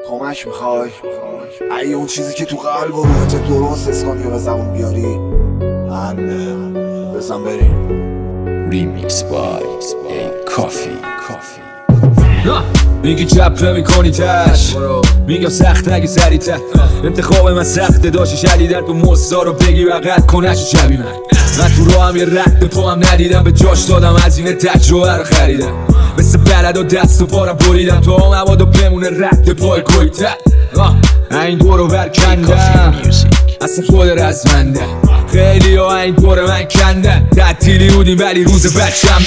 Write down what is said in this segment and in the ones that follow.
کمک میخوای؟ ای اون چیزی که تو قلب و روحت درست حس کنی و به زبون بیاری حله بزن بریم. ریمیکس بای کافی. میگی چپه میکنی تش، میگم سخت نگی سریع‌تر. انتخاب من سخته، داشتی شدیدن تو مصدا رو بگی و قد کنش شبی من تو راه هم یه رد پا هم ندیدم، به جاش دادم از این تجربه رو خریدم. مثل بلد و دست و پارم بریدم تا مبادا بمونه رد پای کویتر. این دورو برکندم اصلا خود رزمنده، خیلی ها این دور من کندن. تعطیلی بودیم ولی روز بچم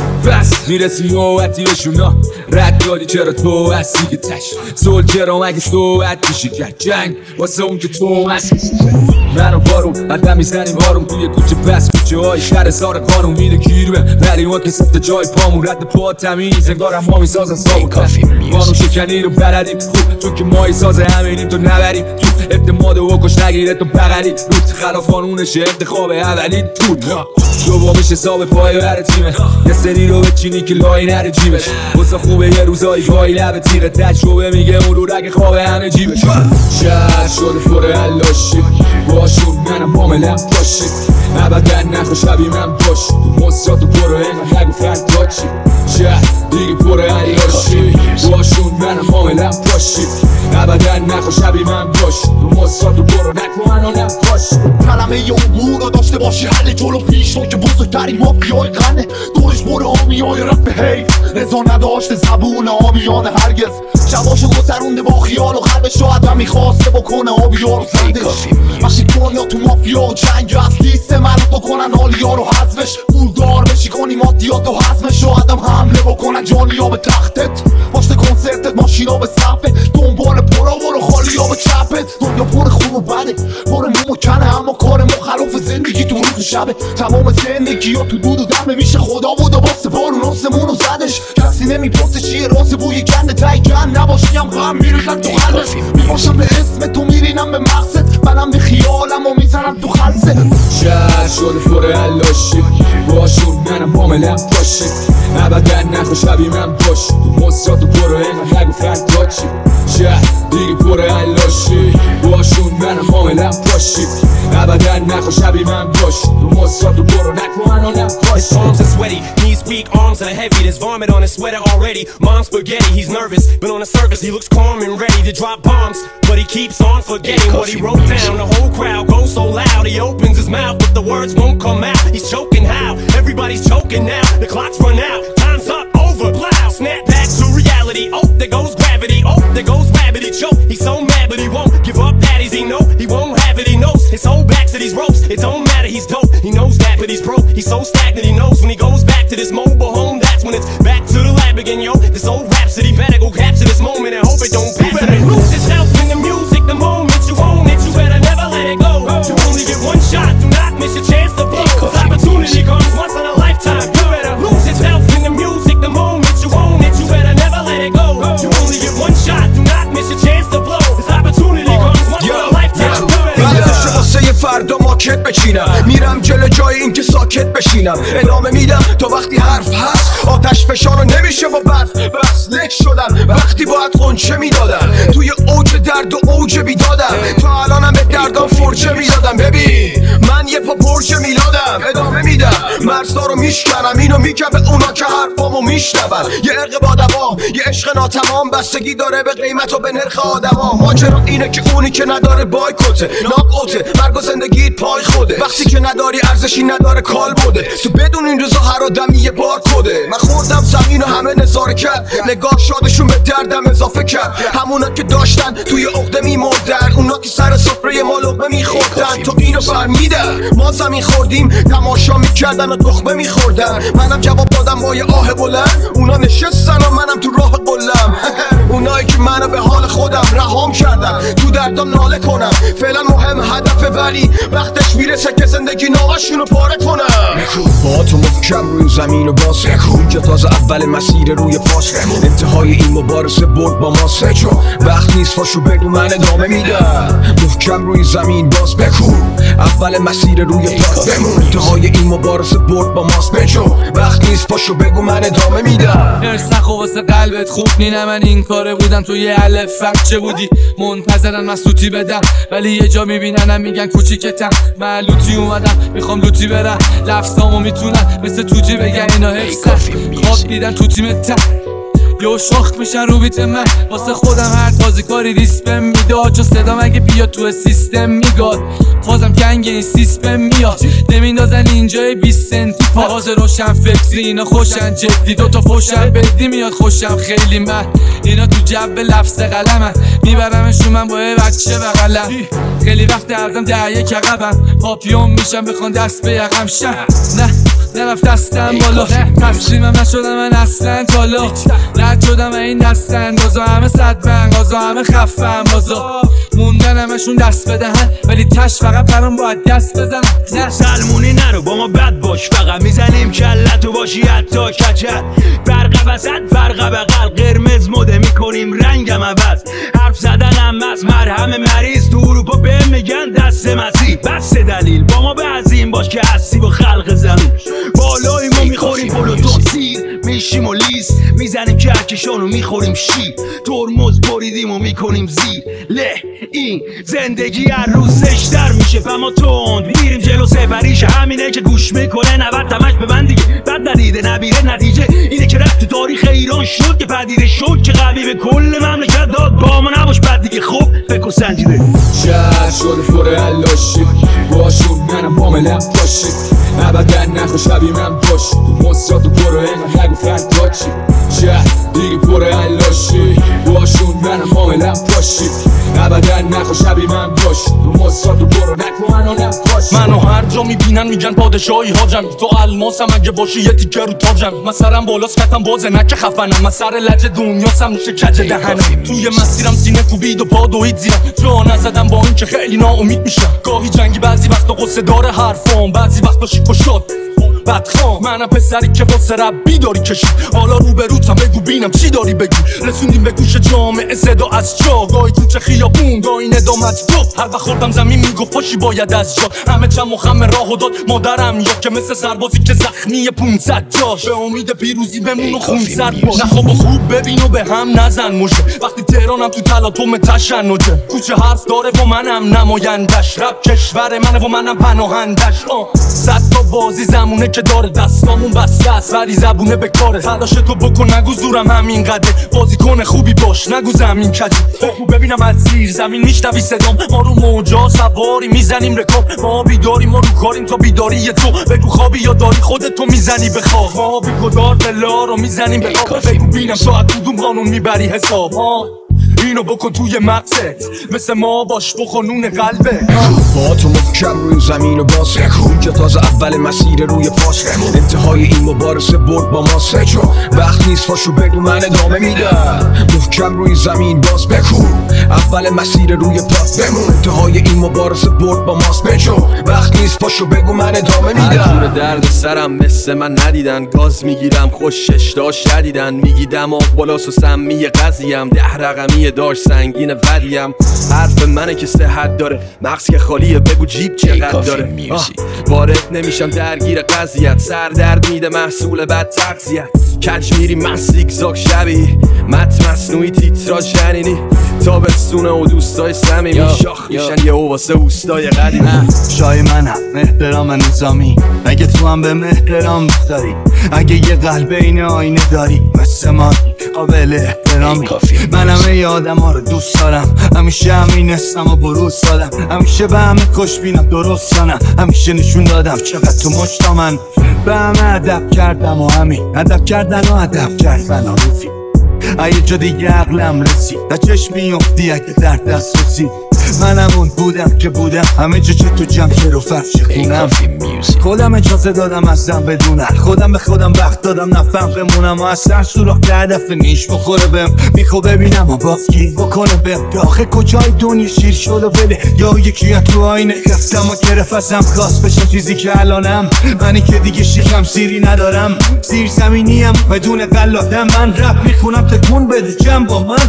بس میرسی نوبتی بشونا. رد دادی چرا تو هستی که تش سول چرا مگه صحبت میشی کرد جنگ واسه اون که تو هستی. منو بارون قدم میزنیم هارون توی کوچه پس کوچه های شهر سار قانون میده گیروه، ولی ما که سفت جای پامون رد پا تمیز انگارم ما میسازن سابون قانون شکنی رو بردیم خوب چون که ما سازه همینیم تو نبریم تو اعتماد و کش نگیره تو بغلی روت خلاف قانونشه انتخاب اولی تو دومیش حساب پای بر تیمه. یه سری رو بچینی که لای نره جیبش واسه خوبه یه روزایی پای لب تیغه تجربه میگه اون رو رگ خواب همه جیبش. شهر شده پر علاشی باشون منم معاملم باشی ابدا نخوا شبیه من باشی تو مصرات و برو اینقدر نگو فردا چی. شهر دیگه پر علاشی باشون منم معاملم باشی ابدا نخوا شبیه من باشی تو مصرات و برو نگو منو نباشی. کلمه امور رو داشته باشی حل جلو پیش رو که بزرگترین مافیای غنه دورش بره آمیای رپ حیف رضا نداشته زبون آمیان هرگز شباشو گذرونده با خیال و قلبش شاید هم میخواسته بکنه آبیار و زندش وقتی دنیا تو مافیا و جنگ از لیست منو تو کنن آلیا رو حذفش پولدار بشی کنی مادیات و حزمش شاید هم حمله بکنن جانیا به تختت پشت کنسرتت ماشینا به صفه دنبال پرا برو خالیا به چپت. دنیا پر خوب و بده پر موم و کنه اما کار مخالف زندگی تو روز شبه تمام زندگی ها تو دود و دمه میشه خدا بود و باسه بارون آسمونو زدش کسی نمیپرسه چیه راست بوی گنده تای گن نباشی هم غم میریزن تو قلبش میباشم به اسم تو میرینم به مقصد منم به خیالم و میزنم تو خلصه. شهر شده پر علاشی باشون منم معاملم باشی ابدا نخوا شبیه من باشی تو مصرات و برو اینقدر نگو فردا چی. شهر دیگه پر علاشی باشون منم معاملم باشی ابدا نخوا شبیه من باشی تو مصرات و برو نگو منو نباشی. His palms are sweaty, knees weak, arms are heavy. There's vomit on his sweater already. Mom's spaghetti, he's nervous, but on the surface he looks calm and ready to drop bombs. But he keeps on forgetting what he wrote down. The whole crowd goes so loud, he opens his mouth, but the words won't come out. He's choking how? Everybody's choking now. The clock's run out, time's up, over, plow. Snap back to reality. Oh, there goes gravity. Oh, there goes gravity. Choke. He's so mad, but he won't give up. Daddies, he know he won't have it. He knows his whole back to these ropes. It don't matter, he's dope. He knows that, but he's broke. He's so stagnant. He knows when he goes back to this mobile home, that's when it's back to the lab again, yo. This old rhapsody better go capture this moment and hope it don't pass. You better lose yourself in the music the moment you own it. You better never let it go. You only get one shot, do not miss your chance to blow. Cause opportunity comes once in a lifetime. You better lose yourself in the music the moment you own it. You better never let it go. You only get one shot, do not miss your chance to blow. Cause opportunity comes once in a lifetime. واسه فردا ماکت بچینم میرم جلو جای این که ساکت بشینم ادامه میدم تا وقتی حرف هست آتش فشانو نمیشه با برف بس لک شدم وقتی باید قنچه میدادم توی اوج درد و اوج بیدادم تا الانم به دردام فرچه میدادم. ببین من یه پا پرچه میلادم ادامه میدم مرزا رو میشکنم اینو میگم به اونا که حرفامو میشنون. یه عرق با دوام یه عشق ناتمام بستگی داره به قیمت و به نرخ آدما. ماجرا اینه که اونی که نداره بایکوته ناکوته مرگ و زندگیت پای خوده وقتی که نداری ارزشی نداره کال بوده تو بدون این روزا هر آدمی یه بار کده. من خوردم زمین و همه نظاره کرد نگاه شادشون به دردم اضافه کرد همونا که داشتن توی عقده میمردن اونا که سر سفره ما لقمه میخوردن تو اینو فرمیدن ما زمین خوردیم تماشا میکردن و تخمه میخوردن منم جواب دادم با یه آه بلند اونا نشستن و منم تو راه قلم. اونایی که منو به حال خودم رهام کردن تو دردم ناله کنم فعلا مهم هدفه ولی وقتش میرسه که زندگی ناقشونو پاره کنم. با تو محکم روی زمین و باز که تازه اول مسیر روی پاس انتهای این مبارزه برد با ماست وقت نیست فاشو بگو من ادامه میدم محکم روی زمین باز اول مسیر روی پاس انتهای این مبارزه برد با ماست وقت نیست نیست پاشو بگو من ادامه میدم. ارس نخو واسه قلبت خوب نینه، من این کاره بودم تو یه الف چه بودی منتظرن من سوتی بدم، ولی یه جا میبیننم میگن کوچیکتم. من لوتی اومدم میخوام لوتی برم، لفظامو میتونن مثل توتی بگن اینا حفظن. خواب دیدن تو تیمتم یو شخت میشن رو بیت من، واسه خودم هر تازه کاری ریسپم میداد، چون صدام اگه بیاد تو سیستم میگاد. بازم گنگ این سیستم میاد نمیندازن اینجای 20 سنتی پاز روشن فکری اینا خوشن جدی، دوتا فوشن بدی میاد خوشم خیلی من. اینا تو جو لفظ قلمن میبرمشون من با یه بچه بغلم. خیلی وقت ارزم دهیه کقبم پاپیون میشم بخوان دست به یقم شم. نه نرفت دستم بالا، تسلیمم نشدم من اصلا تالا، رد شدم این دست اندازا، همه صد بنگازا همه خفم بازا، موندن همشون دست بدهن ولی تش فقط برام باید دست بزنن. نه سلمونی نرو با ما بد باش، فقط میزنیم کلتو باشی حتی کچل. برق وسط فرق بغل قرمز مده میکنیم رنگم عوض، حرف زدنم از مرهم مریض تو اروپا به میگن دست مسیح. بس دلیل با ما بعضیم باش که هستی با خلق زمین، بالای ما میخوریم پلوتون سیر میشیم و لیس، میزنیم کهکشان و میخوریم شیر، ترمز بریدیم و میکنیم زیر له. این زندگی هر روز زشتر میشه فما تند میریم جلو سفریش، همینه که گوش میکنه 90 تمش به من دیگه. بد ندیده نبیره نتیجه اینه که رفت تو تاریخ ایران شد که پدیده شد که قوی به کل مملکت داد. با ما نباش بد دیگه خوب فکر و سنجیده. شهر شده فور علاشی باشون منم باملم باشی، ابدا نخو شبیه من باش تو مصرات و برو اینو نگو فرداچی. شهر دیگه پر علاشی باشون منم باملم باشی، ابدا نخو شبیه من باش تو مصرات و برو نگو منو نباشی. منو هر جا میبینن میگن پادشاهی حاجم، تو الماسم اگه باشی یه تیکه رو تاجم. من سرم بالاست کتم بازه نکه خفنم، من سر لجه دنیاسم میشه کج دهنم. توی مسیرم سینه کوبید و پا دوید زیرم، جا نزدم با این که خیلی ناامید میشم. گاهی جنگی بعضی وقتا قصه داره حرفام، بعضی وقتا شیک و شد بدخوام. منم پسری که واسه ربی داری کشید، حالا روبروتم بگو بینم چی داری بگی. رسوندیم به گوش جامعه صدا از جا، گاهی تو چه خیابون گاهی ندامت گفت. هر وقت خوردم زمین میگفت پاشی باید از جا، همه چم و خم راهو داد مادرم یا که مثل سربازی که زخمی 500 جاش. به امید پیروزی بمون و خون سرد باش، نخواب و خوب ببین و به هم نزن مژه. وقتی تهرانم تو تلاطم تشنجه، کوچه حرف داره و منم نمایندش، رب کشور منه و منم پناهندش. صد تا بازی زمونه که داره دستامون بسته است ولی زبونه به کاره. تلاش تو بکن نگو زورم همین قده، بازیکن خوبی باش نگو زمین کجی. بگو ببینم از زیر زمین میشنوی صدام، ما رو موجا سواری میزنیم رکاب. ما بیداریم ما رو کاریم تا بیداری تو، بگو خوابی یا داری خودت تو میزنی به خواب. ما بیگدار بلا رو میزنیم به خواب، بگو بینم تو از کدوم قانون میبری حساب. اینو بکن توی مغزت مثل ما باش تو خانون قلبه. با تو محکم روی زمین و باز کن که تازه اول مسیر روی پاس، انتهای این مبارزه برد با ماست. وقت نیست پاشو بگو من ادامه میدم، محکم روی زمین باز بکن اول مسیر روی پاس بمون، انتهای این مبارزه برد با ماست. وقت نیست پاشو بگو من ادامه میدم. هر درد سرم مثل من ندیدن، گاز میگیرم خوشش داشت شدیدن، میگی دماغ بالاست و سمی قضیم، 10 رقمی داشت سنگین ودیم. حرف منه که صحت داره، مغز که خالیه بگو جیب چقدر داره. وارد نمیشم درگیر قضیت، سر درد میده محصول بد تغذیت. کج میری من زیگزاگ شبیه مت مصنوعی تیتراژ جنینی، تابستونه و دوستای صمیمی شاخ میشن یه واسه اوستای قدیمی. شای منم احترام نظامی، اگه تو هم به احترام داری، اگه یه قلب این آینه داری مثل ما قابل احترامی. منم یه آدم ها رو دوست دارم، همیشه همینستم و بروز دادم، همیشه به همه خوش بینم درست کنم، همیشه نشون دادم چقدر تو مشتا من به همه ادب کردم و همین ادب کردن و ادب کردن و روفی. اگه جا دیگه عقلم رسید تا چشمی افتی اگه در دست رسید، منم اون بودم که بودم همه جا چه تو جمع که رو فرش خونم. خودم اجازه دادم ازم بدونم، خودم به خودم وقت دادم نفهم بمونم و از سر سوراخ که هدف نیش بخوره بهم، میخوا ببینم و باز گیر بکنه بهم. داخل کجای دنیا شیر شد و بده، یا یکی تو آینه خستم و گرفت ازم خواست بشم چیزی که الانم، منی که دیگه شکم سیری ندارم، زیر زمینیم بدون قلادم. من رپ میخونم تکون بده جمع با من.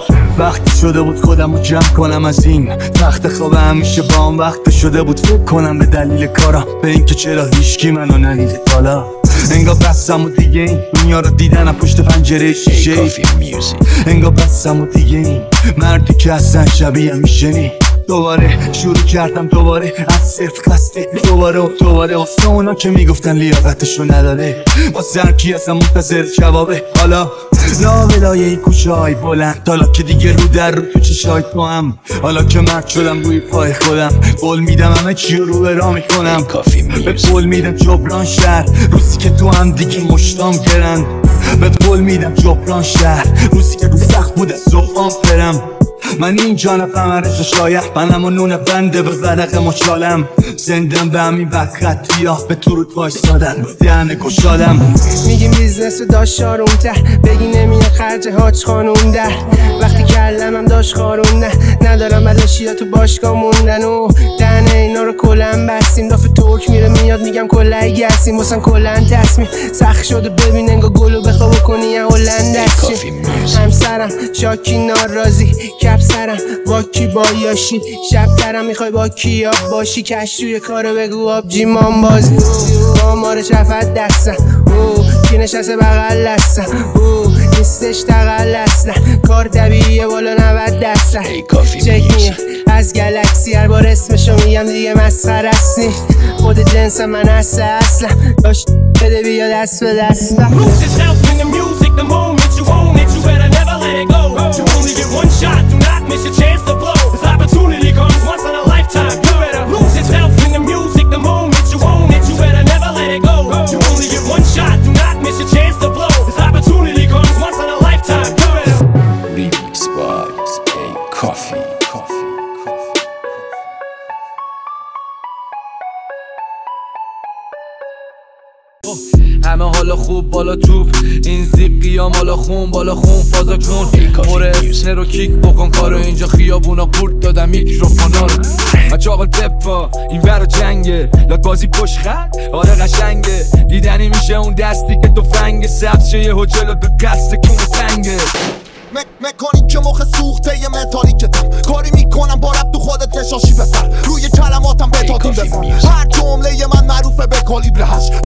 وقتی شده بود خودم رو جمع کنم از این تخت خواب، همیشه با هم وقت شده بود فکر کنم به دلیل کارم، به اینکه چرا هیچکی منو ندیده بالا. انگار بستم و دیگه این دنیا رو دیدنم پشت پنجره شیشه. انگار بستم و دیگه این مردی که اصلا شبیه میشنی. دوباره شروع کردم دوباره از صفر قصده دوباره واسه اونا که میگفتن لیاقتشو نداره. واسه هر کی اصلا منتظر جوابه. حالا لاولای این کوچه های بلند، حالا که دیگه رو در رو تو چشای تو هم، حالا که مرد شدم روی پای خودم، قول میدم همه چی رو به راه میکنم. به قول میدم جبران شهر روزی که تو هم دیگه مشتام گرند. به قول میدم جبران شهر روزی که رو سخت بود از صبحام برم. من اینجا نفهم رزا شایح منم و نون بنده به ورق مچالم. زندم به همین بدخطی ها به تو رود وایستادن با دهن گشادم. میگیم بیزنس رو داشت شارون ته، بگی نمیاد خرج حاج خانون ده. وقتی کلم هم داشت خارون نه، ندارم بلشی ها تو باشگاه موندن و دهن اینا رو کلن بستیم. دافه توک میره میاد میگم کلای گرسیم واسن کلن تصمیم سخت شده. ببین انگا گلو بخواب کنی یه هلندشی. همسرم شاکی ناراضی کپسرم واکی بایاشی. شب ترم میخوای با کیا باشی، کش توی کارو بگو آبجی مان بازی. مامارش رفت دستم کی نشسته بغل دستم نیستش تقل اصلا. کار طبیعیه بالا 90 درصد چک میام از گلکسی. هر بار اسمشو میگم دیگه مسخره هستی. خود جنس من هسته اصلا داشت بده بیا دست به دست. همه حالا خوب بالا توپ این زیقی ها مالا خون بالا خون فازا کن. پر اسنر و کیک بکن کارو اینجا خیابونا قورت دادم میکروفونا رو. اچاقل پپا این ورا جنگه لات بازی پشت خط آره قشنگه. دیدنی میشه اون دستی که تو فنگ سبز شه یه هجلات به قصد کون تنگه. مکانیک که مخ سوخته یه متالیکتم کاری میکنم با رب تو خودت نشاشی بسر روی کلماتم بتاتون بزن. هر جمله من معروفه به کالیبر 8